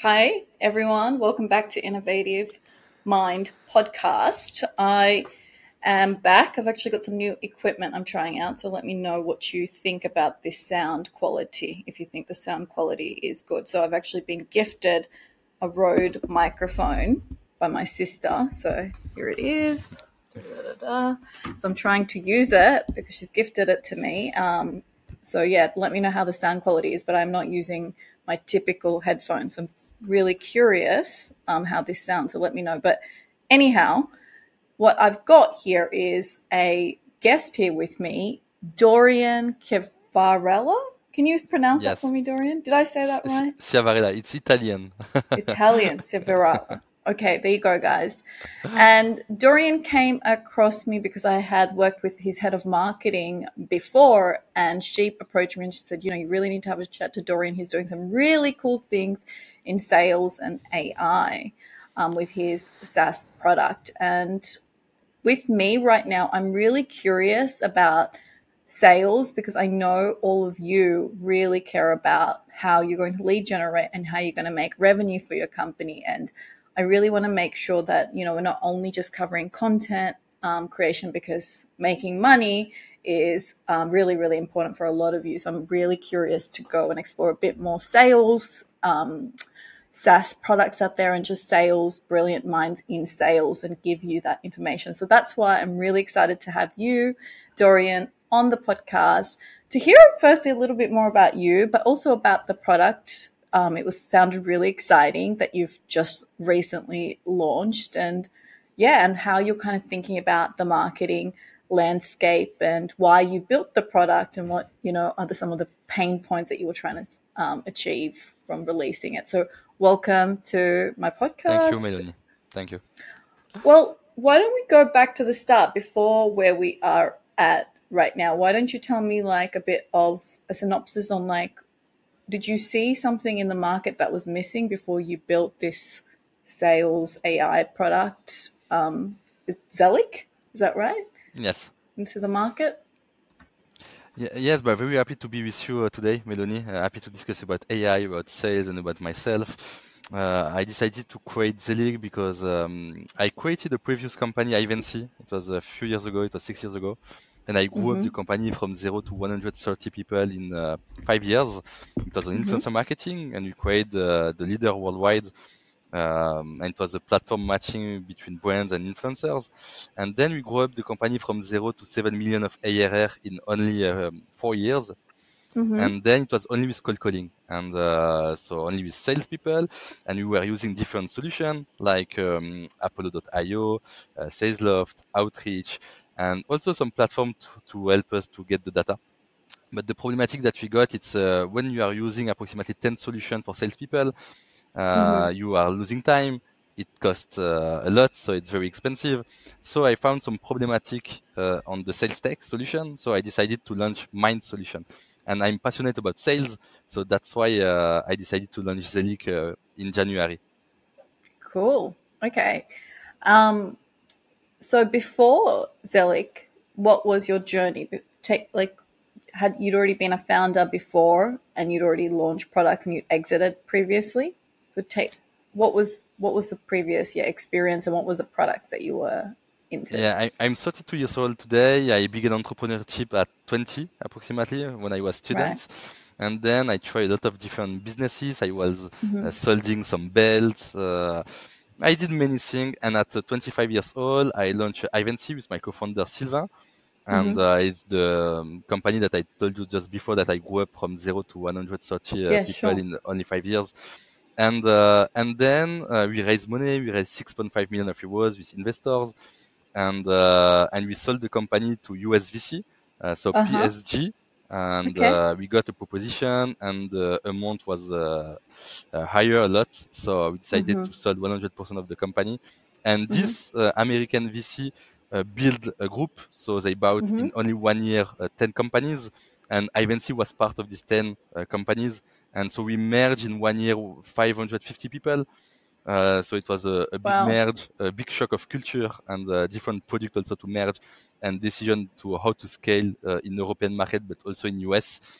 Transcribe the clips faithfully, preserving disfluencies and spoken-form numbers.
Hi, everyone. Welcome back to Innovative Mind podcast. I am back. I've actually got some new equipment I'm trying out, so let me know what you think about this sound quality, if you think the sound quality is good. So I've actually been gifted a Rode microphone by my sister. So here it is. Da-da-da-da. So I'm trying to use it because she's gifted it to me. Um, so yeah, let me know how the sound quality is, but I'm not using my typical headphones. I'm really curious um, how this sounds, so let me know. But anyhow, what I've got here is a guest here with me, Dorian Chiavarella. Can you pronounce that for Yes, me, Dorian? Did I say that right? Ciavarella. It's Italian. Italian, Chiavarella. Okay, there you go, guys. And Dorian came across me because I had worked with his head of marketing before, and she approached me and she said, you know, you really need to have a chat to Dorian. He's doing some really cool things in sales and A I um, with his SaaS product. And with me right now, I'm really curious about sales because I know all of you really care about how you're going to lead generate and how you're going to make revenue for your company. And I really want to make sure that, you know, we're not only just covering content um, creation, because making money is um, really, really important for a lot of you. So I'm really curious to go and explore a bit more sales, um, SaaS products out there, and just sales, brilliant minds in sales, and give you that information. So that's why I'm really excited to have you, Dorian, on the podcast to hear firstly a little bit more about you, but also about the product. Um, it was sounded really exciting that you've just recently launched, and yeah, and how you're kind of thinking about the marketing landscape and why you built the product and what, you know, are the, some of the pain points that you were trying to um, achieve from releasing it. So welcome to my Thank you, podcast. Melanie. Thank you. Well, why don't we go back to the start before where we are at right now? Why don't you tell me like a bit of a synopsis on like, did you see something in the market that was missing before you built this sales A I product? Um, Zelic, is that right? Yes. Into the market? Ye- Yes, but very happy to be with you uh, today, Melanie. Uh, happy to discuss about A I, about sales, and about myself. Uh, I decided to create Zelig because um, I created a previous company, Ivancy. It was a few years ago. It was six years ago. And I grew up Mm-hmm. the company from zero to one hundred thirty people in uh, five years. It was on Mm-hmm. influencer marketing, and we created uh, the leader worldwide. Um, and it was a platform matching between brands and influencers. And then we grew up the company from zero to seven million of A R R in only um, four years. Mm-hmm. And then it was only with cold calling, and uh, so only with salespeople. And we were using different solutions like um, Apollo dot io, uh, Salesloft, Outreach, and also some platform to, to help us to get the data. But the problematic that we got, it's uh, when you are using approximately ten solutions for salespeople, Mm-hmm. uh, you are losing time. It costs uh, a lot, so it's very expensive. So I found some problematic uh, on the sales tech solution. So I decided to launch Mind solution, and I'm passionate about sales, so that's why uh, I decided to launch Zelic uh, in January. Cool. Okay. Um, so before Zelic, what was your journey? Be- Take like had you'd already been a founder before and you'd already launched products and you'd exited previously? So take what was what was the previous yeah experience and what was the products that you were into? Yeah, I, I'm thirty-two years old today. I began entrepreneurship at twenty approximately when I was Right. student. And then I tried a lot of different businesses. I was Mm-hmm. uh, solding some belts. Uh, I did many things. And at uh, twenty-five years old, I launched Ivancy with my co-founder Sylvain. Mm-hmm. And uh, it's the um, company that I told you just before that I grew up from zero to one hundred thirty uh, Yeah, people sure. in only five years. And uh, and then uh, we raised money. We raised six point five million of euros with investors, and uh, and we sold the company to U S V C, uh, so Uh-huh. P S G, and Okay. uh, we got a proposition, and the amount was uh, uh, higher a lot, so we decided Mm-hmm. to sell one hundred percent of the company. And Mm-hmm. this uh, American V C uh, built a group, so they bought Mm-hmm. in only one year uh, ten companies, and Ivancy was part of these ten uh, companies, and so we merged in one year five hundred fifty people. Uh, so it was a, a big Wow. merge, a big shock of culture, and uh, different product also to merge, and decision to how to scale uh, in European market, but also in U S.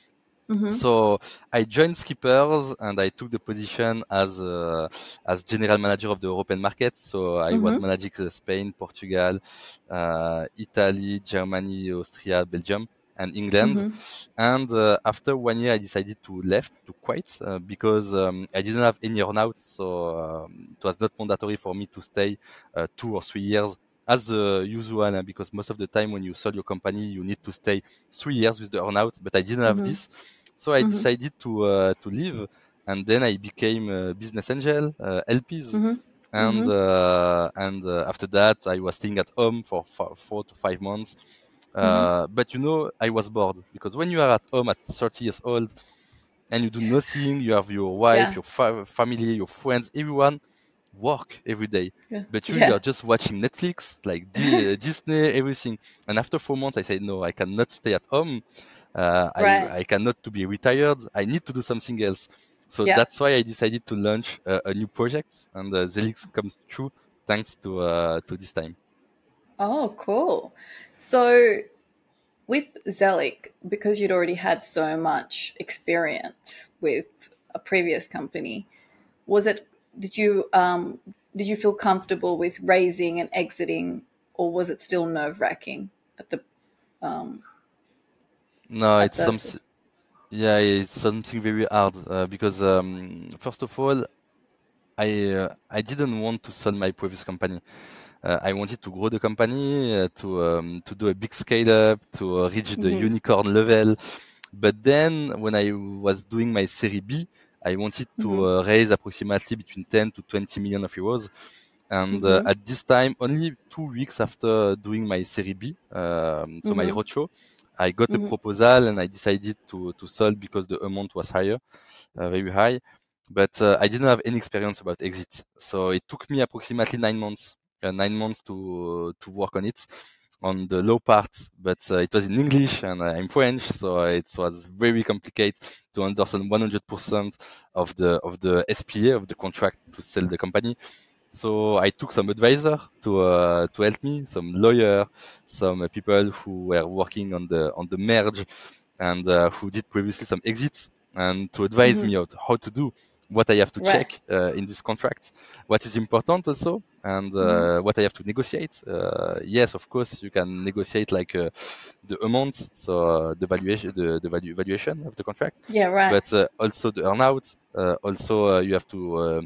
Mm-hmm. So I joined Skippers and I took the position as uh, as general manager of the European market. So I was Mm-hmm. managing uh, Spain, Portugal, uh, Italy, Germany, Austria, Belgium, and England. Mm-hmm. And uh, after one year, I decided to left to quit uh, because um, I didn't have any earnout. So um, it was not mandatory for me to stay uh, two or three years as uh, usual, uh, because most of the time when you sell your company, you need to stay three years with the earnout. But I didn't have Mm-hmm. this. So I Mm-hmm. decided to uh, to leave, and then I became a business angel, uh, L Ps, Mm-hmm. and Mm-hmm. uh, and uh, after that I was staying at home for f- four to five months. Mm-hmm. Uh, but you know, I was bored because when you are at home at thirty years old and you do nothing, you have your wife, Yeah. your fa- family, your friends, everyone work every day. Yeah. But you, you Yeah. are just watching Netflix, like D- Disney, everything. And after four months, I said, no, I cannot stay at home. Uh, I Right. I cannot to be retired. I need to do something else. So Yeah. that's why I decided to launch a, a new project, and uh, Zelix comes true thanks to uh, to this time. Oh, cool. So with Zelic, because you'd already had so much experience with a previous company, was it did you um did you feel comfortable with raising and exiting, or was it still nerve wracking at the um No, at it's the some sort yeah, it's something very hard uh, because um, first of all, I uh, I didn't want to sell my previous company. Uh, I wanted to grow the company, uh, to um, to do a big scale up, to uh, reach the mm-hmm, unicorn level. But then when I was doing my Series B, I wanted to mm-hmm, uh, raise approximately between ten to twenty million of euros. And uh, mm-hmm, at this time, only two weeks after doing my Series B, um, so my mm-hmm, roadshow, I got a mm-hmm, proposal and I decided to to sell because the amount was higher, uh, very high. But uh, I didn't have any experience about exit, so it took me approximately nine months, uh, nine months to to work on it, on the low part. But uh, it was in English and I'm French, so it was very complicated to understand one hundred percent of the of the S P A of the contract to sell the company. So I took some advisor to uh, to help me, some lawyer, some uh, people who were working on the on the merge and uh, who did previously some exits, and to advise mm-hmm. me on how to do, what I have to Right. check uh, in this contract, what is important also, and Mm-hmm. uh, what I have to negotiate. Uh, yes, of course, you can negotiate like uh, the amount, so uh, the valuation, the, the value, valuation of the contract, Yeah, right. but uh, also the earnout. Uh, also, uh, you have to uh,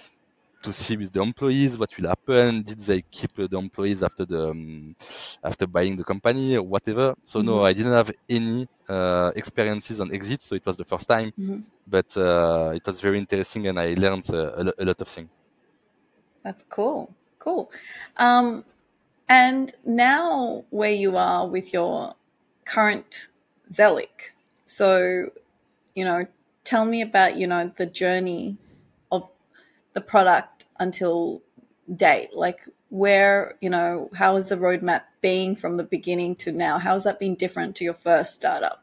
to see with the employees what will happen. Did they keep uh, the employees after the um, after buying the company or whatever? So no, Mm-hmm, I didn't have any uh, experiences on exit, so it was the first time, mm-hmm. but uh, it was very interesting and I learned uh, a, lo- a lot of things. That's cool. Cool. Um, and now where you are with your current Zelic. So, you know, tell me about, you know, the journey of the product until date. Like where, you know, how has the roadmap been from the beginning to now? How has that been different to your first startup?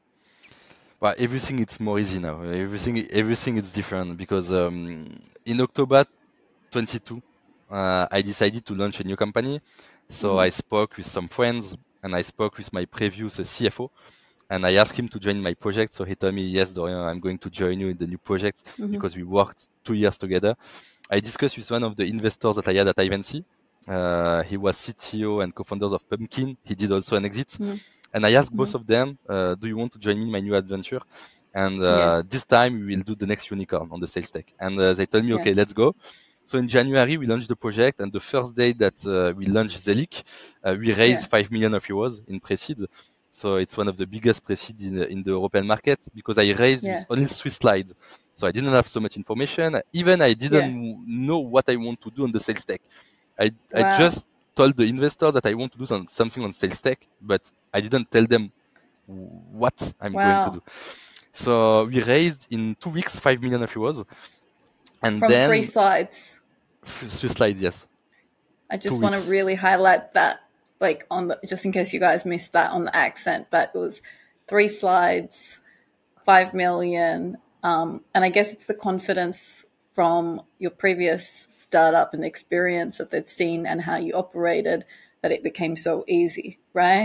But everything it's more easy now. Everything everything is different because um, in October twenty-two, uh, I decided to launch a new company. So Mm-hmm. I spoke with some friends and I spoke with my previous uh, C F O and I asked him to join my project. So he told me, yes, Dorian, I'm going to join you in the new project Mm-hmm. because we worked two years together. I discussed with one of the investors that I had at Ivancy. Uh, he was C T O and co-founders of Pumpkin. He did also an exit. Mm-hmm. And I asked Mm-hmm. both of them, uh, do you want to join me in my new adventure? And Yeah. uh, this time we will do the next unicorn on the sales tech. And uh, they told me, Yeah. okay, let's go. So in January, we launched the project. And the first day that uh, we launched Zelic, uh, we Yeah. raised five million of euros in pre-seed. So it's one of the biggest pre-seed in, in the European market because I raised Yeah. with only three slides. So I didn't have so much information. Even I Yeah. didn't know what I want to do on the sales tech. I, I Wow. just told the investor that I want to do some, something on sales tech, but I didn't tell them what I'm going to Wow. do. So we raised in two weeks five million of euros, and From three then slides. three slides, yes, I two just want to weeks. really highlight that, like on the, just in case you guys missed that on the accent, but it was three slides, five million, um, and I guess it's the confidence from your previous startup and the experience that they'd seen and how you operated that it became so easy, right?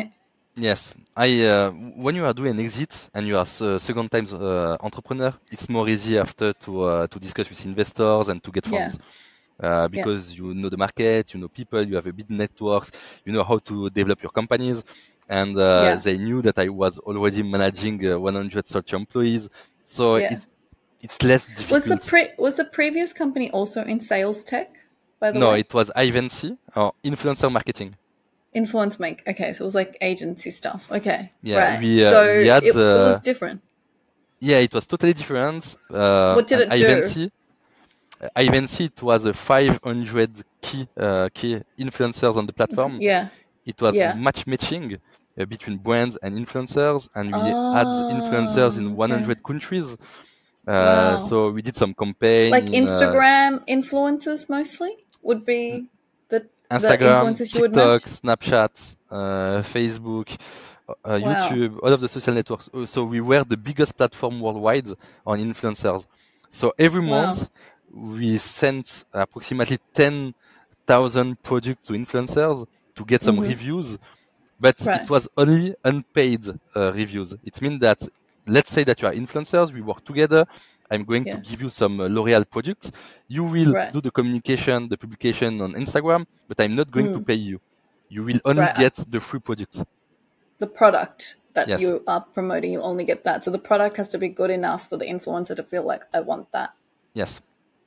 Yes, I uh, when you are doing an exit and you are s- second time uh, entrepreneur, it's more easy after to uh, to discuss with investors and to get Yeah. funds uh, Yeah. because you know the market, you know people, you have a big networks, you know how to develop your companies, and uh, Yeah. they knew that I was already managing uh, one hundred thirty employees, so Yeah. it it's less Was the difficult. pre was the previous company also in sales tech, by the No, way? it was Ivancy or influencer marketing. Influence make. Okay, so it was like agency stuff. Okay. Yeah, Right. we uh, So we had it it was uh, different. yeah, it was totally different. Uh, What did and it do? Ivancy Ivancy, it was a five hundred key uh, key influencers on the platform. Yeah. It was Yeah. matchmaking uh, between brands and influencers, and we had influencers in Oh, okay. one hundred countries. Uh, Wow. so we did some campaign Like in uh, Instagram influencers mostly would be the the Instagram, influencers you would TikTok, match? Snapchat, uh, Facebook, uh, Wow. YouTube, all of the social networks. Uh, So we were the biggest platform worldwide on influencers. So every Wow. month we sent approximately ten thousand products to influencers to get some Mm-hmm. reviews, but it Right. was only unpaid uh, reviews. It means that let's say that you are influencers, we work together. I'm going to Yeah. give you some uh, L'Oreal products. You will Right. do the communication, the publication on Instagram, but I'm not going to Mm. pay you. You will only Right. get the free products. The product that Yes, you are promoting, you only get that. So the product has to be good enough for the influencer to feel like I want that. yes.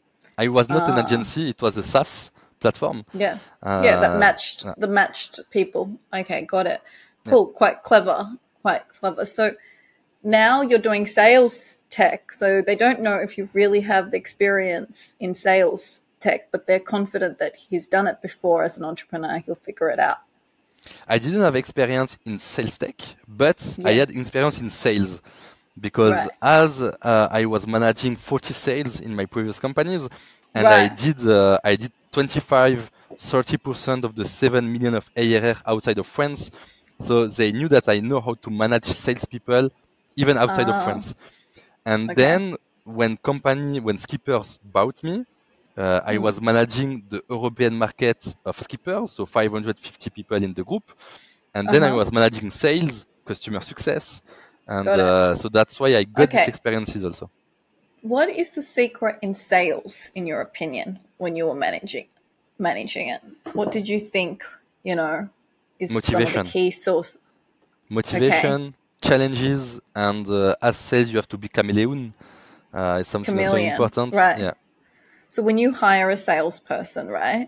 I was not an Ah, agency; it was a SaaS platform. yeah. Yeah, that Uh, matched uh, the matched people. Okay, got it. yeah. Cool, quite clever. Quite clever. So now you're doing sales tech. So they don't know if you really have the experience in sales tech, but they're confident that he's done it before as an entrepreneur. He'll figure it out. I didn't have experience in sales tech, but I Yeah. had experience in sales because Right. as uh, I was managing forty sales in my previous companies, and I Right. did uh, I did twenty-five, thirty percent of the seven million of A R R outside of France. So they knew that I know how to manage salespeople even outside of Ah, France. And okay. then when company, when skippers bought me, uh, I Mm. was managing the European market of skippers, so five hundred fifty people in the group. And then I Uh-huh. was managing sales, customer success. And Got it. uh, so that's why I got these Okay. experiences also. What is the secret in sales, in your opinion, when you were managing managing it? What did you think, you know, is some of the Motivation, key source? Okay. motivation, challenges, and uh, as sales, you have to be chameleon. Uh, it's something also Chameleon. important. Right. Yeah. So when you hire a salesperson, right?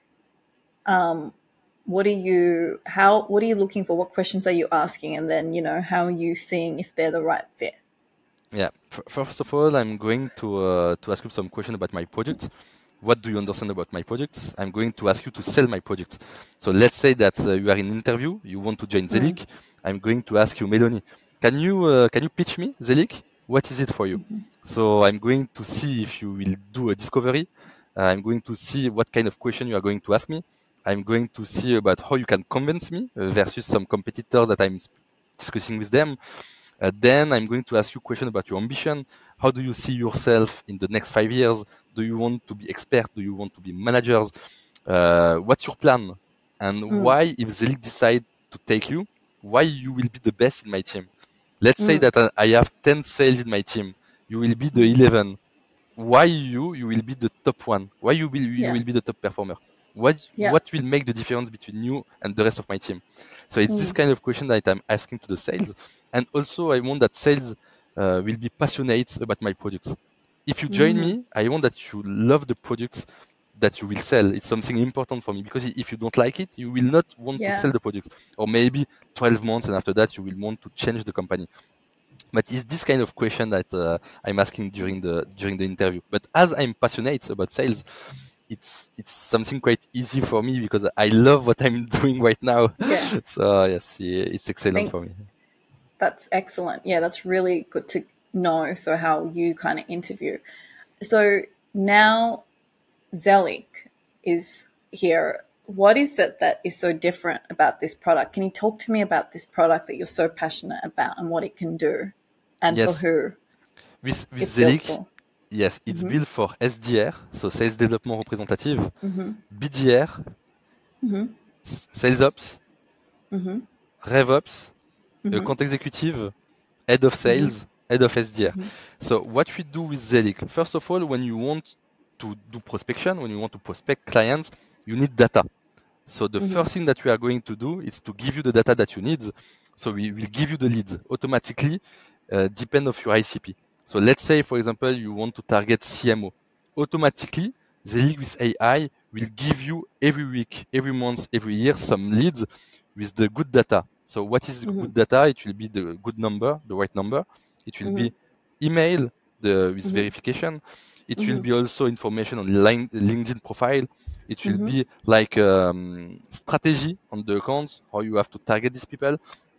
What are you how what are you looking for? What questions are you asking? And then, you know, how are you seeing if they're the right fit? Yeah. F- First of all, I'm going to uh, to ask you some question about my project. What do you understand about my project? I'm going to ask you to sell my project. So let's say that uh, you are in interview, you want to join Mm. Zelik. I'm going to ask you, Melanie, can you uh, can you pitch me Zelik? What is it for you? So I'm going to see if you will do a discovery. Uh, I'm going to see what kind of question you are going to ask me. I'm going to see about how you can convince me uh, versus some competitors that I'm sp- discussing with them. Uh, then I'm going to ask you a question about your ambition. How do you see yourself in the next five years? Do you want to be expert? Do you want to be managers? Uh, what's your plan? And Mm. why, if Zelig decide to take you, why you will be the best in my team? Let's say Mm. that I I have ten sales in my team. You will be the Mm. eleven. Why you? You will be the top one. Why you will you Yeah. will be the top performer? What Yeah. what will make the difference between you and the rest of my team? So it's this Mm. kind of question that I'm asking to the sales, and also I want that sales uh, will be passionate about my products. If you join Mm. me, I want that you love the products that you will sell. It's something important for me because if you don't like it, you will not want to Yeah. sell the products, or maybe twelve months and after that you will want to change the company. But it's this kind of question that uh, I'm asking during the during the interview. But as I'm passionate about sales, it's it's something quite easy for me because I love what I'm doing right now. Yeah. So yes, yeah, it's I excellent think for me. that's excellent. Yeah, that's really good to know. So how you kind of interview. So now Zelik is here. What is it that is so different about this product? Can you talk to me about this product that you're so passionate about and what it can do and for Yes, who with with it's built Zelic, for? yes, it's Mm-hmm. built for S D R, so Sales Development Representative, Mm-hmm. B D R, Mm-hmm. s- Sales Ops, Mm-hmm. RevOps, Mm-hmm. account executive, head of sales, mm-hmm. head of S D R. Mm-hmm. So what we do with Zelic, first of all, when you want to do prospection, when you want to prospect clients, you need data. So the mm-hmm. first thing that we are going to do is to give you the data that you need. So we will give you the leads automatically, uh, depend of your I C P. So let's say, for example, you want to target C M O. Automatically, Zelic with A I will give you every week, every month, every year some leads with the good data. So what is mm-hmm. good data? It will be the good number, the right number. It will mm-hmm. be email the, with mm-hmm. verification. It mm-hmm. will be also information on line, LinkedIn profile. It will mm-hmm. be like um, strategy on the accounts, how you have to target these people.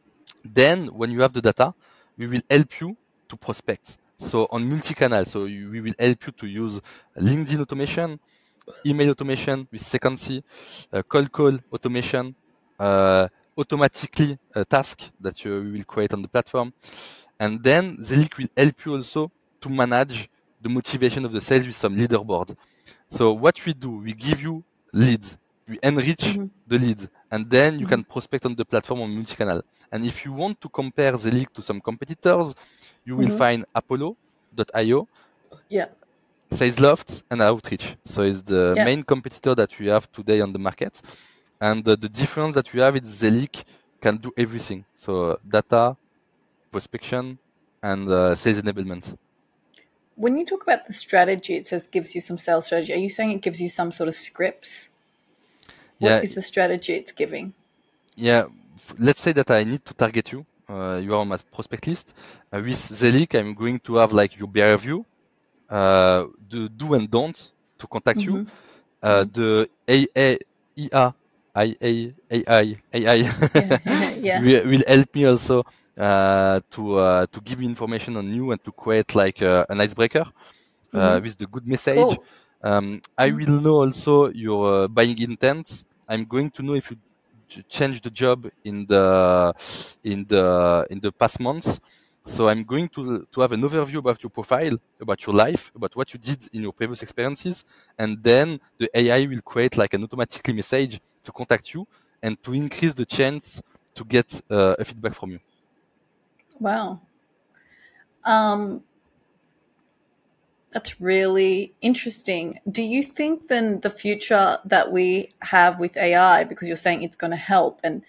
Then when you have the data, we will help you to prospect. So on multi-canal, so you, we will help you to use LinkedIn automation, email automation with Sequency, uh, cold call automation, uh, automatically a task that you, we will create on the platform. And then Zelic will help you also to manage the motivation of the sales with some leaderboard. So what we do, we give you leads, we enrich mm-hmm. the lead, and then you mm-hmm. can prospect on the platform on multi-canal. And if you want to compare Zelic to some competitors, you will mm-hmm. find Apollo dot io, yeah. Salesloft, and Outreach. So it's the yeah. main competitor that we have today on the market. And uh, the difference that we have is Zelic can do everything. So uh, data, prospection, and uh, sales enablement. When you talk about the strategy, it says gives you some sales strategy. Are you saying it gives you some sort of scripts? What yeah. is the strategy it's giving? Yeah, let's say that I need to target you. Uh, you are on my prospect list. Uh, with Zelic, I'm going to have like your behavior view, uh, the do and don't to contact mm-hmm. you, uh, mm-hmm. the A A E A I A A I A I yeah. yeah. will, will help me also uh, to uh, to give me information on you and to create like uh, an icebreaker uh, mm-hmm. with the good message. Cool. Um, I mm-hmm. will know also your uh, buying intent. I'm going to know if you change the job in the in the in the past months. So I'm going to to have an overview about your profile, about your life, about what you did in your previous experiences, and then the A I will create like an automatically message to contact you and to increase the chance to get uh, a feedback from you. Wow. Um, that's really interesting. Do you think then the future that we have with A I, because you're saying it's going to help, and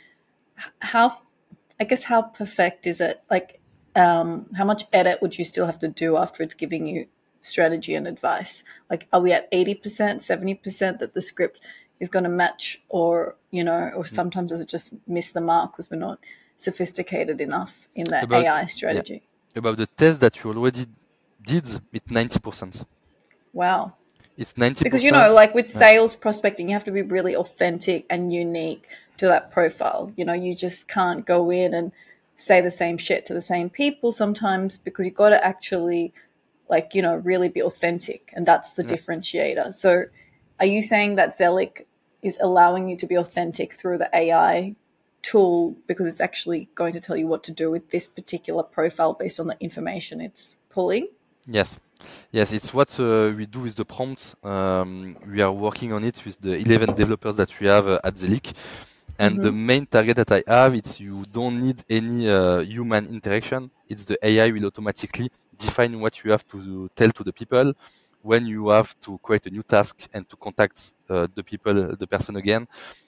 how, I guess, how perfect is it? Like, um, how much edit would you still have to do after it's giving you strategy and advice? Like, are we at eighty percent, seventy percent that the script is going to match, or, you know, or sometimes does it just miss the mark because we're not sophisticated enough in that about, A I strategy? Yeah. About the test that you already did, it's ninety percent. Wow. It's ninety percent. Because, you know, like with sales prospecting, you have to be really authentic and unique to that profile. You know, you just can't go in and say the same shit to the same people sometimes, because you've got to actually, like, you know, really be authentic. And that's the yeah. differentiator. So are you saying that Zelic is allowing you to be authentic through the A I tool because it's actually going to tell you what to do with this particular profile based on the information it's pulling? Yes. Yes, it's what uh, we do with the prompt. Um, we are working on it with the eleven developers that we have uh, at Zelic. And mm-hmm. the main target that I have is you don't need any uh, human interaction. It's the A I will automatically define what you have to tell to the people when you have to create a new task and to contact uh, the people, the person again.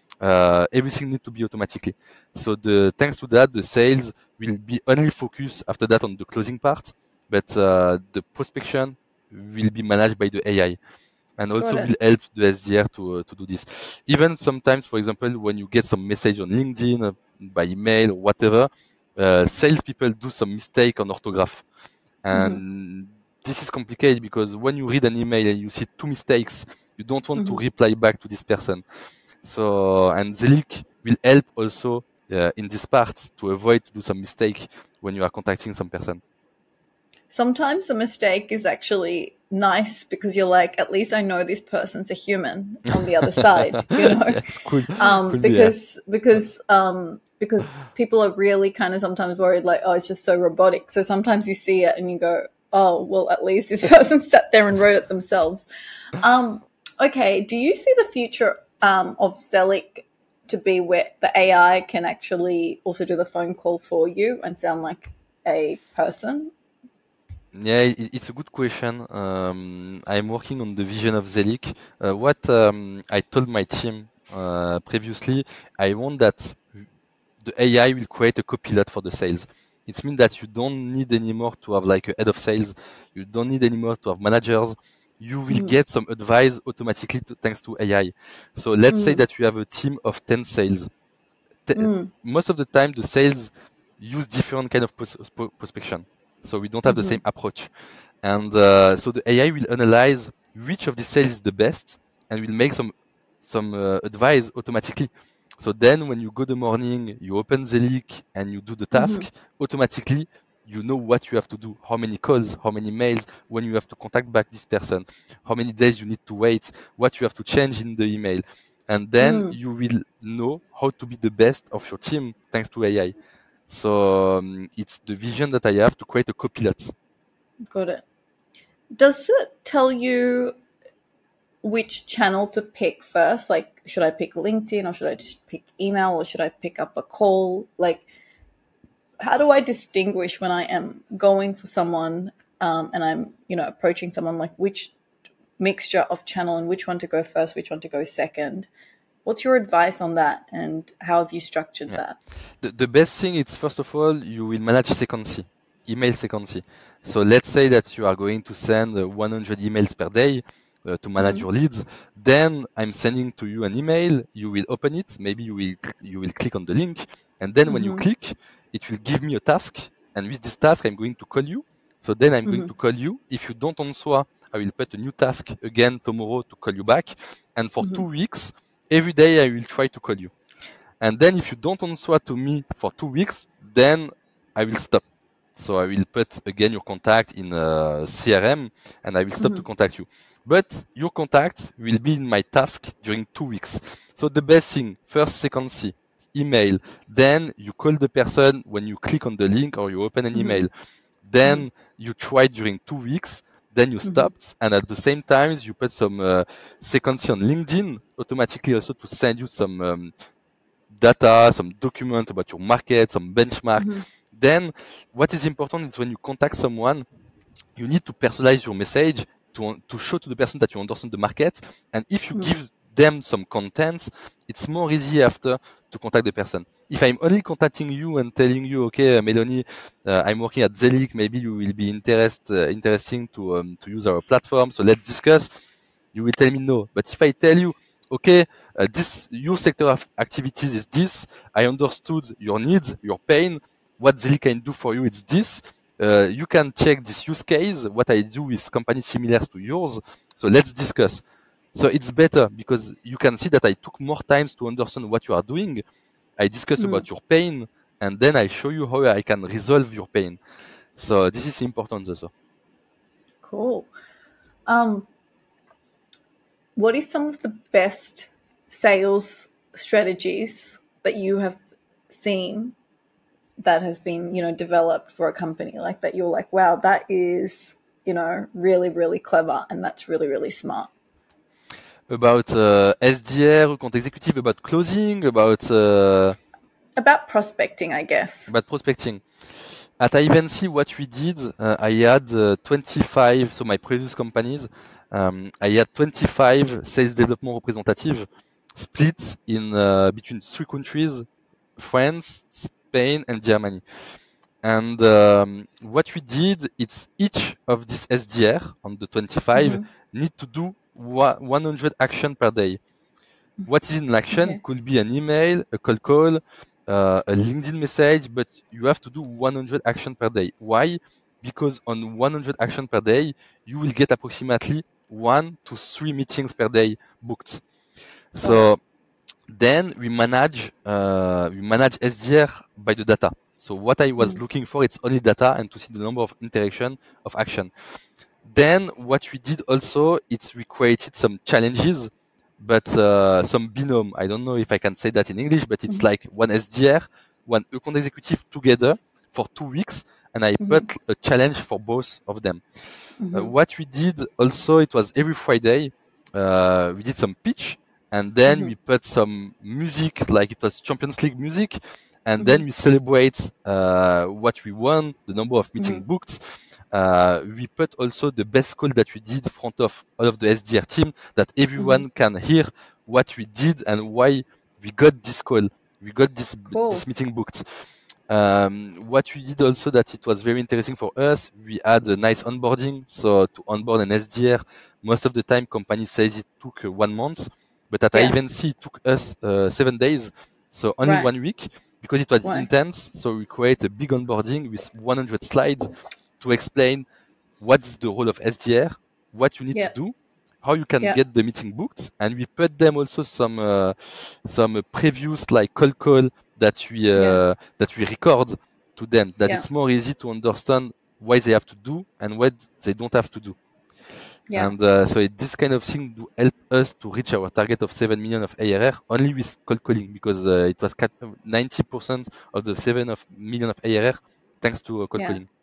Uh, everything needs to be automatically. So the thanks to that, the sales will be only focused after that on the closing part, but uh, the prospection will be managed by the A I. And also will help the S D R to uh, to do this. Even sometimes, for example, when you get some message on LinkedIn, uh, by email or whatever, uh, salespeople do some mistake on orthograph, and mm-hmm. this is complicated because when you read an email and you see two mistakes, you don't want mm-hmm. to reply back to this person. So, and Zelic will help also uh, in this part to avoid to do some mistake when you are contacting some person. Sometimes a mistake is actually nice because you're like, at least I know this person's a human on the other side, you know, yes, could, um, could because, be, yeah. because, um, because people are really kind of sometimes worried like, oh, it's just so robotic. So sometimes you see it and you go, oh, well, at least this person sat there and wrote it themselves. Um, okay. Do you see the future um, of Zelic to be where the A I can actually also do the phone call for you and sound like a person? Yeah, it, it's a good question. Um, I'm working on the vision of Zelic. Uh, what um, I told my team uh, previously, I want that the A I will create a copilot for the sales. It means that you don't need anymore to have like a head of sales. You don't need anymore to have managers. You will Mm. get some advice automatically to, thanks to A I. So let's say Mm. that you have a team of ten sales. T- Mm. Most of the time, the sales use different kind of pros- pro- prospection. So we don't have the Mhm. same approach. And uh, so the A I will analyze which of the sales is the best and will make some some uh, advice automatically. So then when you go the morning, you open the leak and you do the task, Mhm. automatically you know what you have to do, how many calls, how many mails, when you have to contact back this person, how many days you need to wait, what you have to change in the email. And then Mm. you will know how to be the best of your team thanks to A I. So um, it's the vision that I have to create a copilot. Got it. Does it tell you which channel to pick first? Like, should I pick LinkedIn or should I just pick email or should I pick up a call? Like, how do I distinguish when I am going for someone um, and I'm, you know, approaching someone, like which mixture of channel and which one to go first, which one to go second? What's your advice on that and how have you structured Yeah. that? The, the best thing is, first of all, you will manage sequency, email sequency. So let's say that you are going to send uh, one hundred emails per day uh, to manage Mm-hmm. your leads. Then I'm sending to you an email. You will open it. Maybe you will you will click on the link, and then when you Mm-hmm. click, it will give me a task. And with this task, I'm going to call you. So then I'm going Mm-hmm. to call you. If you don't answer, I will put a new task again tomorrow to call you back. And for Mm-hmm. two weeks, every day I will try to call you. And then if you don't answer to me for two weeks, then I will stop. So I will put again your contact in a C R M and I will stop Mm-hmm. to contact you. But your contact will be in my task during two weeks. So the best thing, first sequence, email. Then you call the person when you click on the link or you open an Mm-hmm. email. Then you try during two weeks. Then you Mm-hmm. stopped. And at the same time, you put some uh, sequence on LinkedIn automatically also to send you some um, data, some document about your market, some benchmark. Mm-hmm. Then what is important is when you contact someone, you need to personalize your message to, to show to the person that you understand the market. And if you Mm-hmm. give them some content, it's more easy after to contact the person. If I'm only contacting you and telling you, okay, uh, Melanie, uh, I'm working at Zelic, maybe you will be interest, uh, interesting to, um, to use our platform. So let's discuss. You will tell me no. But if I tell you, okay, uh, this, your sector of activities is this, I understood your needs, your pain, what Zelic can do for you, it's this. Uh, you can check this use case. What I do is companies similar to yours. So let's discuss. So it's better because you can see that I took more time to understand what you are doing. I discuss Mm-hmm. about your pain and then I show you how I can resolve your pain. So this is important also. Cool. Um, what is some of the best sales strategies that you have seen that has been, you know, developed for a company like that? You're like, wow, that is, you know, really, really clever and that's really, really smart. About uh, S D R, account executive, about closing, about uh, About prospecting, I guess. about prospecting. At Ivancy, what we did, uh, I had uh, twenty-five, so my previous companies, um, I had twenty-five sales development representatives split in uh, between three countries, France, Spain, and Germany. And um, what we did, it's each of these S D R on the twenty-five Mm-hmm. need to do one hundred action per day. What is an action? It Okay. could be an email, a cold call, uh, a LinkedIn message, but you have to do one hundred action per day. Why? Because on one hundred action per day, you will get approximately one to three meetings per day booked. Got it. So then we manage uh, we manage S D R by the data. So what I was Mm. looking for, it's only data and to see the number of interaction of action. Then what we did also, it's we created some challenges, but uh, some binom. I don't know if I can say that in English, but it's Mm-hmm. like one S D R, one account executive together for two weeks, and I Mm-hmm. put a challenge for both of them. Uh, Mm-hmm. what we did also, it was every Friday, uh, we did some pitch, and then Mhm. we put some music, like it was Champions League music, and Mhm. then we celebrate uh, what we won, the number of meetings Mhm. booked. Uh, we put also the best call that we did front of all of the S D R team, that everyone Mhm. can hear what we did and why we got this call, we got this Cool. this meeting booked. Um, what we did also that it was very interesting for us, we had a nice onboarding. So to onboard an S D R, most of the time company says it took uh, one month, but at Yeah. Ivancy it took us uh, seven days, so only Right. one week because it was Right. intense. So we create a big onboarding with one hundred slides to explain what is the role of S D R, what you need to Yeah. do, how you can Yeah. get the meeting booked, and we put them also some uh, some uh, previews like cold call that we uh, Yeah. that we record to them, that Yeah. it's more easy to understand why they have to do and what they don't have to do. Yeah. And uh, so it, this kind of thing do help us to reach our target of seven million of A R R only with cold calling, because uh, it was ninety percent of the seven of million of A R R thanks to uh, cold Yeah. calling.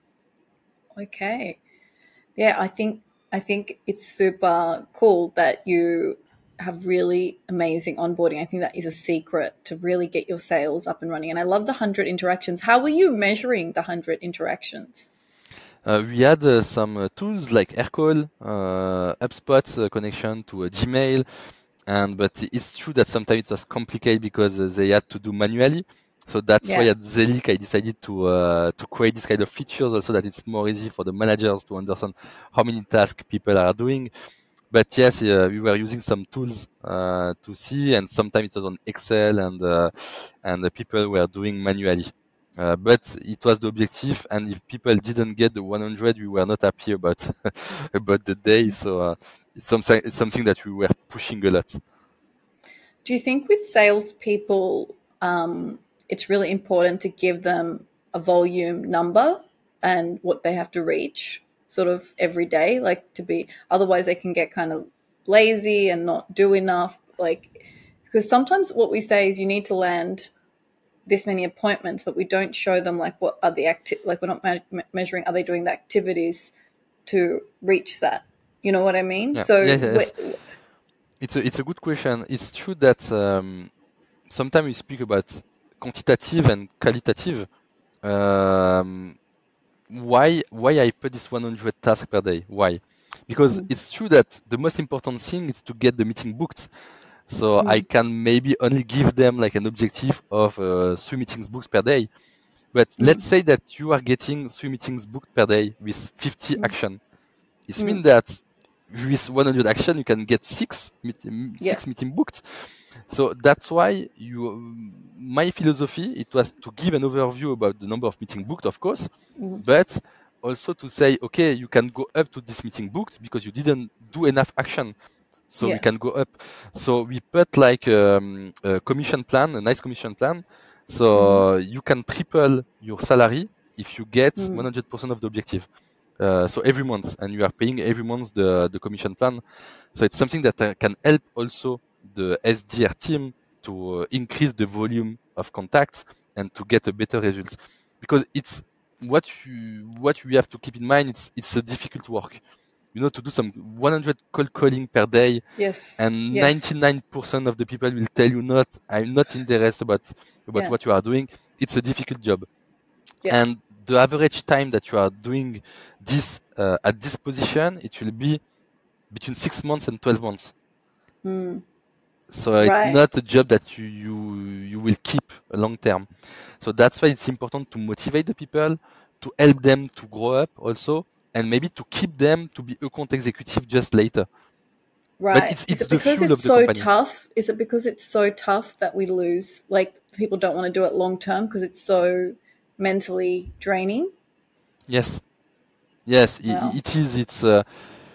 Okay. Yeah, I think I think it's super cool that you have really amazing onboarding. I think that is a secret to really get your sales up and running. And I love the one hundred interactions. How were you measuring the one hundred interactions? Uh, we had uh, some uh, tools like Aircall, uh, HubSpot uh, connection to uh, Gmail, and but it's true that sometimes it was complicated because uh, they had to do manually. So that's why Yeah. at Zelic I decided to uh, to create this kind of features also, that it's more easy for the managers to understand how many tasks people are doing. But yes, uh, we were using some tools uh, to see, and sometimes it was on Excel, and uh, and the people were doing manually. Uh, but it was the objective, and if people didn't get the one hundred, we were not happy about about the day. So uh, it's something it's something that we were pushing a lot. Do you think with salespeople, um, it's really important to give them a volume number and what they have to reach sort of every day? Like to be, otherwise they can get kind of lazy and not do enough. Like, because sometimes what we say is you need to land this many appointments, but we don't show them like what are the acti- like we're not me- measuring, are they doing the activities to reach that? You know what I mean? Yeah, So, yes, yes. wh- It's a it's a good question. It's true that um, sometimes we speak about quantitative and qualitative. Um, why why I put this one hundred tasks per day? Why? Because mm, it's true that the most important thing is to get the meeting booked. So I mm, can maybe only give them like an objective of uh, three meetings booked per day. But let's mm, say that you are getting three meetings booked per day with fifty mm, action. It mm, means that with one hundred action, you can get six meet, yeah, six meeting booked. So that's why you. My philosophy it was to give an overview about the number of meeting booked, of course, mm, but also to say, okay, you can go up to this meeting booked because you didn't do enough action. So we yeah. can go up. So we put like um, a commission plan, a nice commission plan. Mm-hmm. So you can triple your salary if you get Mm, one hundred percent of the objective. Uh, so every month, and you are paying every month the the commission plan. So it's something that uh, can help also the S D R team to uh, increase the volume of contacts and to get a better result. Because it's what you what you have to keep in mind. It's it's a difficult work. You know, to do some one hundred cold calling per day, yes. and Yes. ninety-nine percent of the people will tell you not. I'm not interested about about Yeah. what you are doing. It's a difficult job, Yeah. and the average time that you are doing this uh, at this position, it will be between six months and twelve months. Mm, So it's right. not a job that you you, you will keep a long term. So that's why it's important to motivate the people, to help them to grow up also, and maybe to keep them to be account executive just later. But Right. it's Is it's it the because fuel it's of the so company. tough? Is it because it's so tough that we lose? Like people don't want to do it long term because it's so mentally draining? Yes, yes, i- Wow. it is. It's. Uh,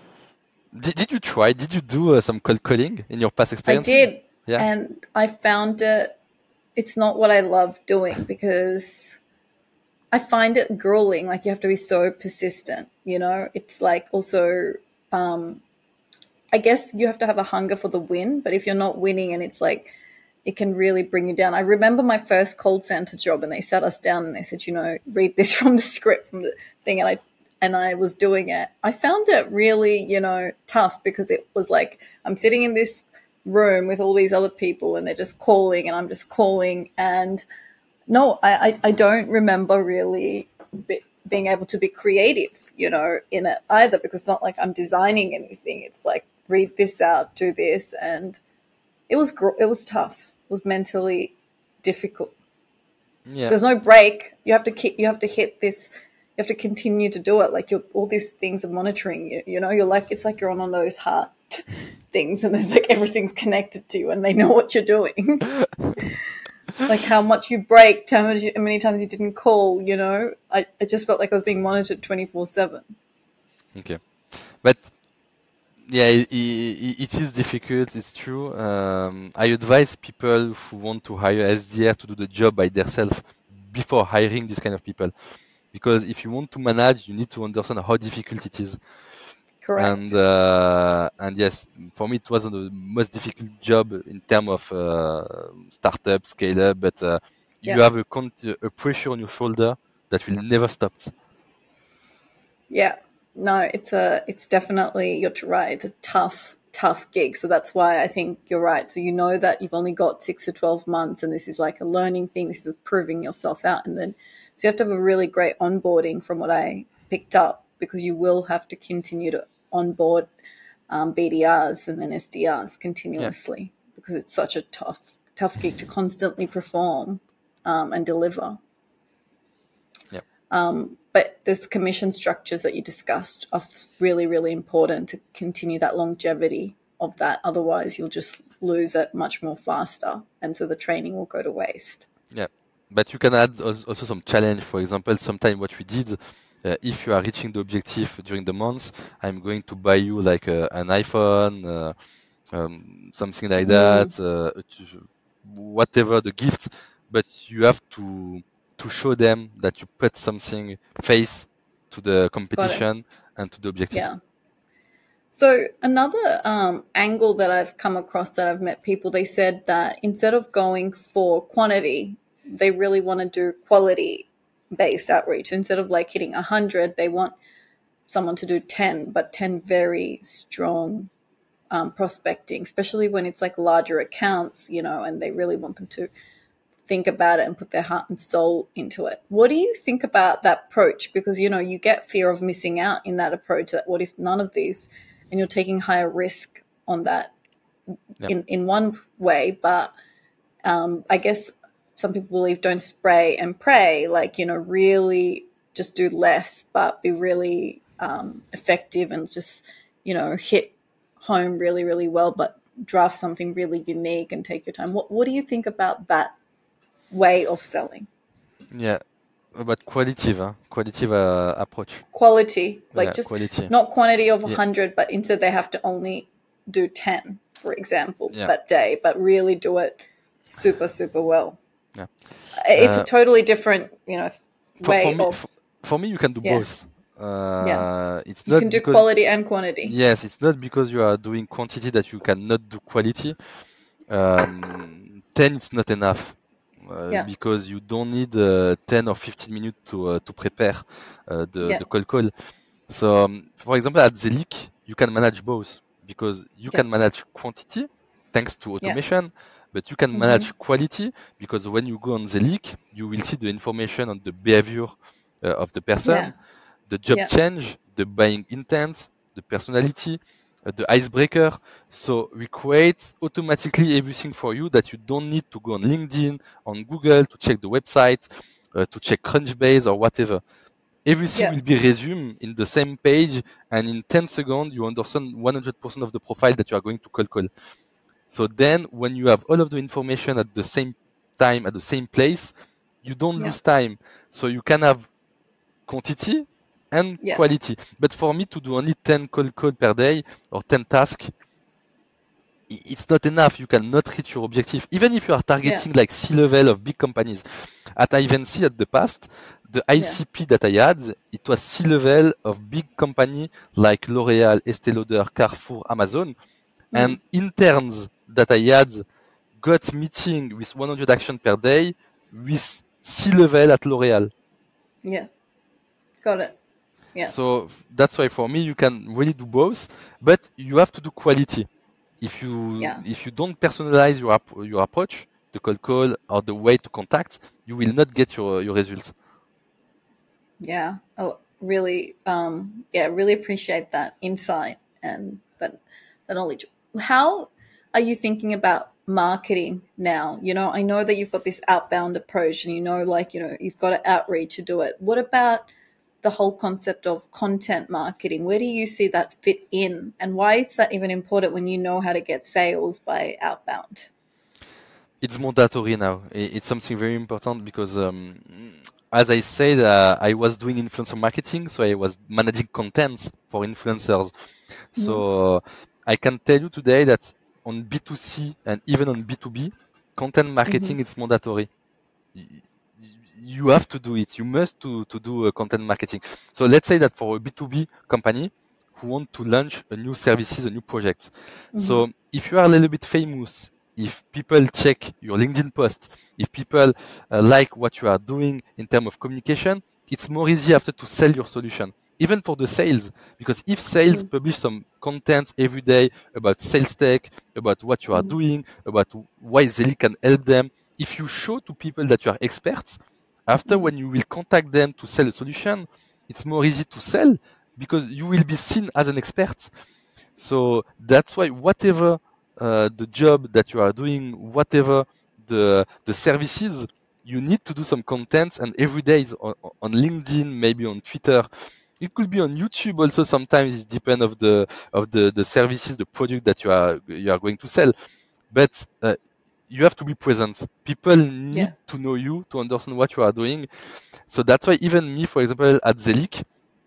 did, did you try? Did you do uh, some cold calling in your past I experiences? did. Yeah. And I found it, it's not what I love doing because I find it grueling. Like you have to be so persistent, you know? It's like also, um, I guess you have to have a hunger for the win, but if you're not winning and it's like, it can really bring you down. I remember my first call center job and they sat us down and they said, you know, read this from the script, from the thing. And I, and I was doing it. I found it really, you know, tough because it was like, I'm sitting in this room with all these other people and they're just calling and I'm just calling. And no, I, I, I don't remember really be, being able to be creative, you know, in it either, because it's not like I'm designing anything. It's like, read this out, do this. And it was, it was tough. It was mentally difficult. Yeah. There's no break. You have to keep, you have to hit this, you have to continue to do it. Like you're, all these things are monitoring you, you know, you're like, it's like you're on one of those heart things and there's like everything's connected to you and they know what you're doing. Like how much you break, how much, how many times you didn't call, you know, I, I just felt like I was being monitored twenty-four seven. Okay. But yeah, it, it, it is difficult, it's true. Um, I advise people who want to hire S D R to do the job by themselves before hiring this kind of people. Because if you want to manage, you need to understand how difficult it is. Correct. And uh, and yes, for me, it was the most difficult job in terms of uh, startup, scale up, but uh, Yeah. you have a, con- a pressure on your shoulder that will never stop. Yeah. No, it's a, it's definitely, you're right. It's a tough, tough gig. So that's why I think you're right. So you know that you've only got six to twelve months and this is like a learning thing. This is proving yourself out. And then, so you have to have a really great onboarding from what I picked up, because you will have to continue to onboard um, B D Rs and then S D Rs continuously, yeah. because it's such a tough, tough gig to constantly perform um, and deliver. Yeah. Um, but there's commission structures that you discussed are really, really important to continue that longevity of that. Otherwise, you'll just lose it much more faster. And so the training will go to waste. Yeah. But you can add also some challenge. For example, sometimes what we did, uh, if you are reaching the objective during the month, I'm going to buy you like a, an iPhone, uh, um, something like that, mm. uh, whatever the gift. But you have to to show them that you put something face to the competition and to the objective. Yeah. So another um, angle that I've come across that I've met people, they said that instead of going for quantity, they really want to do quality-based outreach. Instead of like hitting one hundred, they want someone to do ten, but ten very strong um, prospecting, especially when it's like larger accounts, you know, and they really want them to think about it and put their heart and soul into it. What do you think about that approach? Because, you know, you get fear of missing out in that approach. That what if none of these, and you're taking higher risk on that yep. in, in one way. But um, I guess some people believe don't spray and pray, like, you know, really just do less, but be really um, effective and just, you know, hit home really, really well, but draft something really unique and take your time. What, what do you think about that way of selling? Yeah, about qualitative, huh? qualitative uh, approach. Quality, like yeah, just quality. Not quantity of one hundred, yeah. but instead they have to only do ten, for example, yeah. that day, but really do it super, super well. Yeah, it's uh, a totally different, you know, for, way for me, of. For, for me, you can do yeah. both. Uh, yeah, it's you not can do because, quality and quantity. Yes, it's not because you are doing quantity that you cannot do quality. Um, ten, it's not enough. Uh, yeah. Because you don't need uh, ten or fifteen minutes to uh, to prepare uh, the, yeah. the cold call. So, um, for example, at Zelic, you can manage both because you yeah. can manage quantity thanks to automation, yeah. but you can mm-hmm. manage quality because when you go on Zelic, you will see the information on the behavior uh, of the person, yeah. the job yeah. change, the buying intent, the personality, uh, the icebreaker. So we create automatically everything for you that you don't need to go on LinkedIn, on Google to check the website, uh, to check Crunchbase or whatever. Everything yeah. will be resumed in the same page, and in ten seconds, you understand one hundred percent of the profile that you are going to cold call. So then, when you have all of the information at the same time, at the same place, you don't yeah. lose time. So you can have quantity and yeah. quality. But for me to do only ten cold call per day or ten tasks, it's not enough. You cannot reach your objective. Even if you are targeting yeah. like C-level of big companies. At Ivancy at the past, the I C P yeah. that I had, it was C-level of big company like L'Oréal, Estée Lauder, Carrefour, Amazon. Mm. And interns that I had got meeting with one hundred actions per day with C-level at L'Oréal. Yeah, got it. Yeah. So that's why for me, you can really do both, but you have to do quality. If you Yeah. if you don't personalize your ap- your approach, the cold call or the way to contact, you will not get your your results. Yeah. Oh, really. Um, yeah, really appreciate that insight and that, that knowledge. How are you thinking about marketing now? You know, I know that you've got this outbound approach and you know, like, you know, you've got to outreach to do it. What about the whole concept of content marketing? Where do you see that fit in? And why is that even important when you know how to get sales by outbound? It's mandatory now. I- It's something very important because, um, as I said, uh, I was doing influencer marketing, so I was managing content for influencers. Mm-hmm. So I can tell you today that on B two C and even on B two B, content Mm-hmm. marketing is mandatory. Y- You have to do it. You must to to do uh, content marketing. So let's say that for a B two B company who want to launch a new services, a new project. Mm-hmm. So if you are a little bit famous, if people check your LinkedIn post, if people uh, like what you are doing in terms of communication, it's more easy after to sell your solution. Even for the sales, because if sales Mm-hmm. publish some content every day about sales tech, about what you are Mm-hmm. doing, about why Zeli can help them, if you show to people that you are experts, after Mm-hmm. when you will contact them to sell a solution, it's more easy to sell because you will be seen as an expert. So that's why whatever uh, the job that you are doing, whatever the the services, you need to do some content, and every day is on, on LinkedIn, maybe on Twitter. It could be on YouTube also. Sometimes it depends of the of the the services, the product that you are you are going to sell. But uh, you have to be present. People Yeah. need to know you to understand what you are doing. So that's why even me, for example, at Zelik,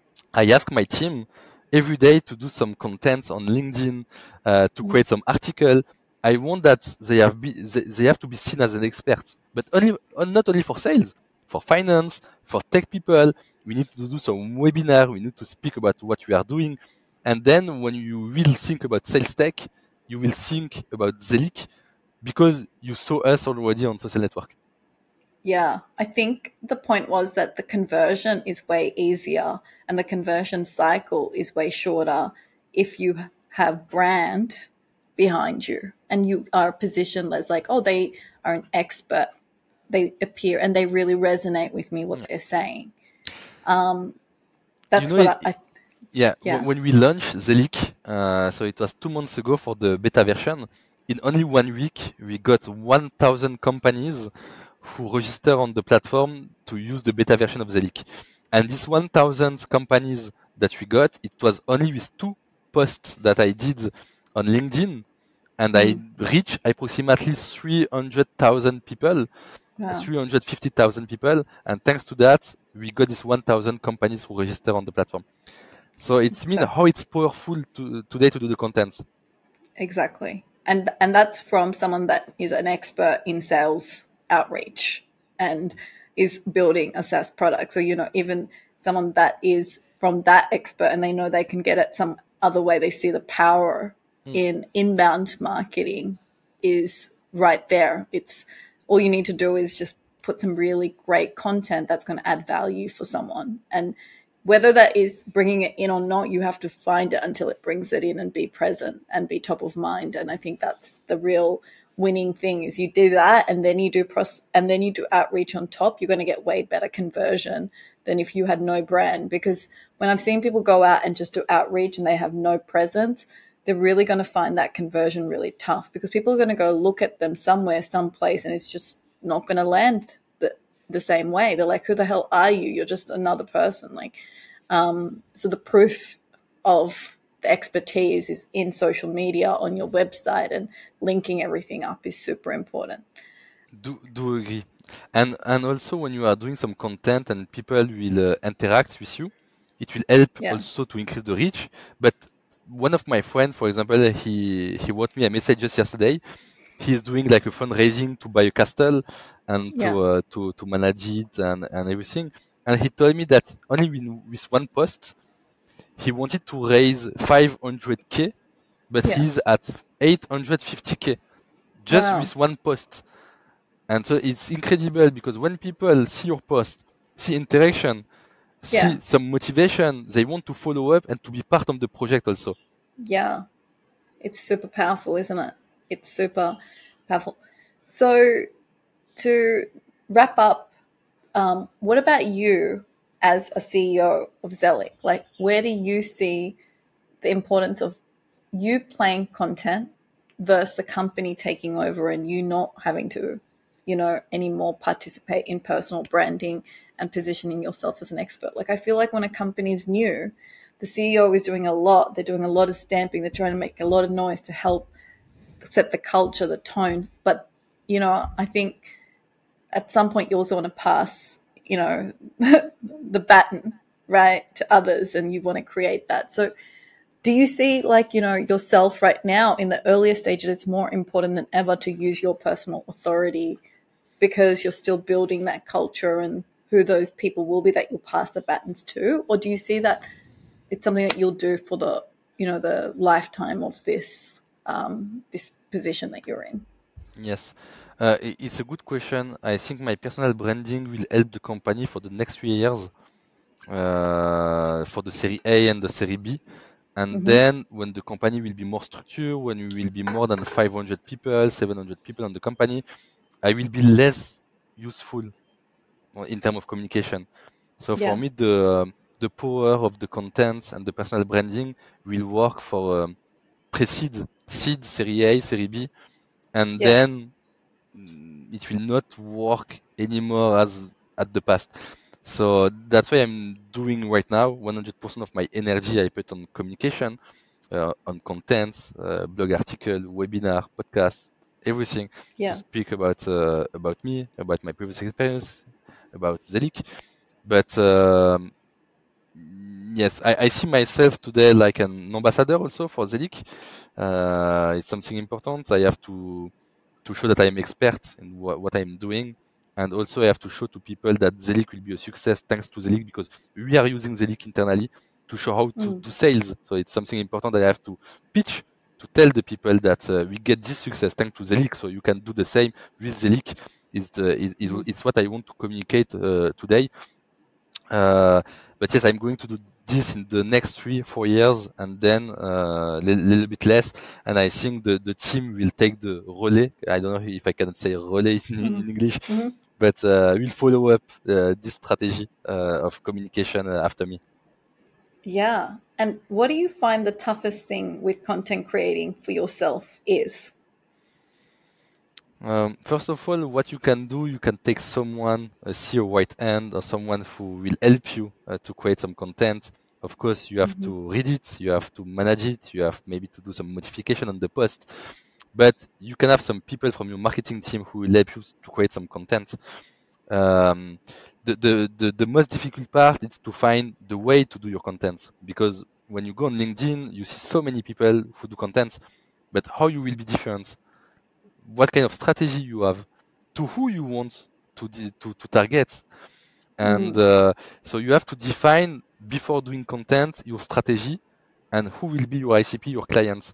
I ask my team every day to do some content on LinkedIn, uh, to Mm-hmm. create some article. I want that they have be, they, they have to be seen as an expert, but only uh, not only for sales, for finance, for tech people. We need to do some webinar. We need to speak about what we are doing, and then when you will think about sales tech, you will think about Zelik because you saw us already on social network. Yeah, I think the point was that the conversion is way easier and the conversion cycle is way shorter if you have brand behind you and you are positioned as like, oh, they are an expert. They appear and they really resonate with me what they're saying. Um, You that's know, what it, I, I yeah, yeah, w- when we launched Zelik, uh, so it was two months ago for the beta version, in only one week, we got one thousand companies who register on the platform to use the beta version of Zelik. And these one thousand companies that we got, it was only with two posts that I did on LinkedIn, and I mm, reached approximately three hundred thousand people, wow, three hundred fifty thousand people. And thanks to that, we got these one thousand companies who register on the platform. So it's mean exactly. how it's powerful to, today to do the content. Exactly. And and that's from someone that is an expert in sales outreach and is building a SaaS product. So, you know, even someone that is from that expert and they know they can get it some other way, they see the power Mm. in inbound marketing is right there. It's all you need to do is just put some really great content that's going to add value for someone. And whether that is bringing it in or not, you have to find it until it brings it in and be present and be top of mind. And I think that's the real winning thing is you do that and then you do pros and then you do outreach on top, you're going to get way better conversion than if you had no brand. Because when I've seen people go out and just do outreach and they have no presence, they're really going to find that conversion really tough because people are going to go look at them somewhere, someplace, and it's just not going to land the, the same way. They're like, who the hell are you? You're just another person. Like, um, so the proof of the expertise is in social media, on your website, and linking everything up is super important. Do do agree. And and also when you are doing some content and people will uh, interact with you, it will help Yeah. also to increase the reach. But one of my friends, for example, he he wrote me a message just yesterday. He's doing like a fundraising to buy a castle and to Yeah. uh, to to manage it and and everything. And he told me that only with, with one post he wanted to raise five hundred k, but Yeah. he's at eight hundred fifty k just Wow. with one post. And so it's incredible because when people see your post, see interaction, Yeah. see some motivation, they want to follow up and to be part of the project also. Yeah. It's super powerful, isn't it? It's super powerful. So to wrap up, um, what about you as a C E O of Zelic? Like, where do you see the importance of you playing content versus the company taking over and you not having to, you know, anymore participate in personal branding and positioning yourself as an expert? Like, I feel like when a company is new, the C E O is doing a lot. They're doing a lot of stamping. They're trying to make a lot of noise to help set the culture, the tone. But, you know, I think at some point you also want to pass, you know, the baton, right, to others, and you want to create that. So do you see, like, you know, yourself right now in the earlier stages, it's more important than ever to use your personal authority because you're still building that culture and who those people will be that you'll pass the batons to? Or do you see that it's something that you'll do for the, you know, the lifetime of this um, this position that you're in? Yes, uh, i- it's a good question. I think my personal branding will help the company for the next three years, uh, for the Series A and the Series B. And Mm-hmm. then when the company will be more structured, when we will be more than five hundred people, seven hundred people on the company, I will be less useful uh, in terms of communication. So for Yeah. me, the um, the power of the content and the personal branding will work for um, pre-seed, seed, Series A, Series B, and Yeah. then mm, it will not work anymore as at the past. So that's why I'm doing right now. one hundred percent of my energy I put on communication, uh, on content, uh, blog article, webinar, podcast, everything to Yeah. speak about uh, about me, about my previous experience, about Zelic. But um, yes, I, I see myself today like an ambassador also for Zelic. Uh, it's something important. I have to to show that I am expert in wha- what I'm doing. And also I have to show to people that Zelic will be a success thanks to Zelic because we are using Zelic internally to show how to Mm. do sales. So it's something important that I have to pitch to tell the people that uh, we get this success thanks to Zelic. So you can do the same with Zelic. It's, uh, it, it, Mm. it's what I want to communicate uh, today. Uh, but yes, I'm going to do this in the next three, four years, and then a uh, little, little bit less. And I think the, the team will take the relay. I don't know if I can say relay in, Mm-hmm. in English, Mm-hmm. but uh, will follow up uh, this strategy uh, of communication uh, after me. Yeah. And what do you find the toughest thing with content creating for yourself is? Um, first of all, what you can do, you can take someone, a C E O right hand, or someone who will help you uh, to create some content. Of course, you have Mm-hmm. to read it, you have to manage it, you have maybe to do some modification on the post. But you can have some people from your marketing team who will help you to create some content. Um, the, the, the, the most difficult part is to find the way to do your content because when you go on LinkedIn, you see so many people who do content, but how you will be different, what kind of strategy you have, to who you want to to, to target, and Mm. uh, so you have to define before doing content your strategy and who will be your I C P, your clients,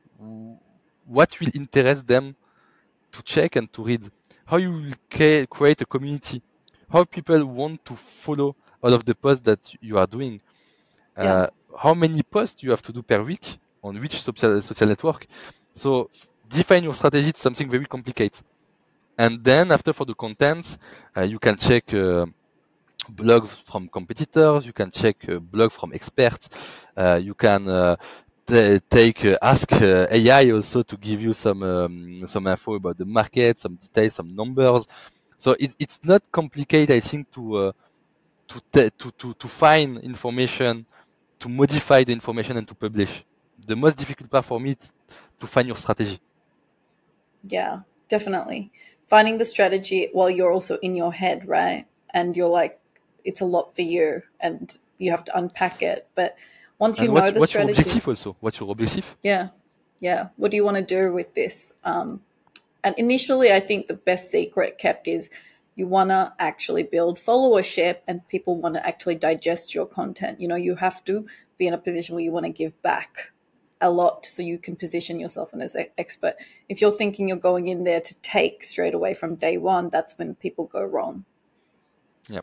what will interest them to check and to read, how you will ca- create a community, how people want to follow all of the posts that you are doing, Yeah. uh, how many posts you have to do per week on which social, social network. So define your strategy. It's something very complicated. And then after for the contents, uh, you can check uh, blogs from competitors, you can check uh, blog from experts, uh, you can uh, t- take uh, ask uh, A I also to give you some um, some info about the market, some details, some numbers. So it, it's not complicated, I think, to uh, to, te- to to to find information, to modify the information and to publish. The most difficult part for me is to find your strategy. Yeah, definitely. Finding the strategy while you're also in your head, right? And you're like, it's a lot for you and you have to unpack it. But once you And know what's the what's your strategy, objective also? What's your objective? yeah, yeah. What do you want to do with this? Um, and initially, I think the best secret kept is you want to actually build followership and people want to actually digest your content. You know, you have to be in a position where you want to give back a lot so you can position yourself as an expert. If you're thinking you're going in there to take straight away from day one, that's when people go wrong. Yeah.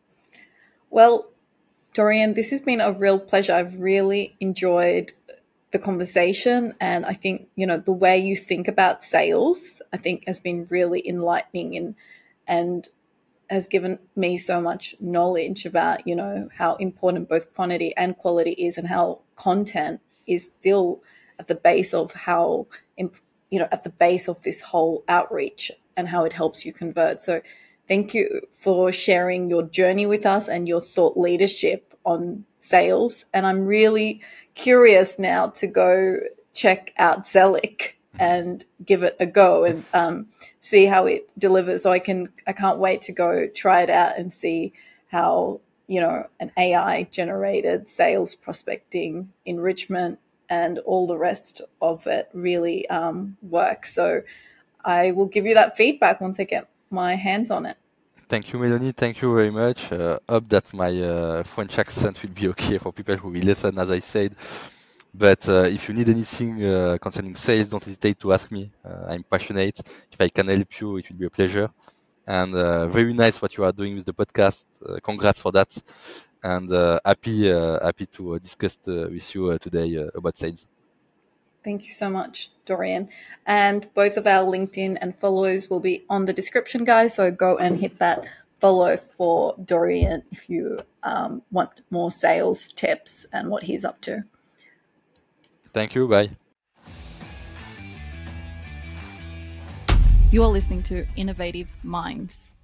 Well, Dorian, this has been a real pleasure. I've really enjoyed the conversation. And I think, you know, the way you think about sales, I think has been really enlightening and, and has given me so much knowledge about, you know, how important both quantity and quality is, and how content is still at the base of how, you know, at the base of this whole outreach and how it helps you convert. So thank you for sharing your journey with us and your thought leadership on sales. And I'm really curious now to go check out Zellic and give it a go and um, see how it delivers. So I can, I can't wait to go try it out and see how, you know, an A I generated sales prospecting, enrichment, and all the rest of it really um, works. So I will give you that feedback once I get my hands on it. Thank you, Melanie. Thank you very much. Uh, hope that my uh, French accent will be okay for people who will listen, as I said. But uh, if you need anything uh, concerning sales, don't hesitate to ask me. Uh, I'm passionate. If I can help you, it will be a pleasure. And uh, very nice what you are doing with the podcast. Uh, congrats for that. And uh, happy uh, happy to uh, discuss uh, with you uh, today uh, about sales. Thank you so much, Dorian. And both of our LinkedIn and follows will be on the description, guys. So go and hit that follow for Dorian if you um, want more sales tips and what he's up to. Thank you. Bye. You're listening to Innovative Minds.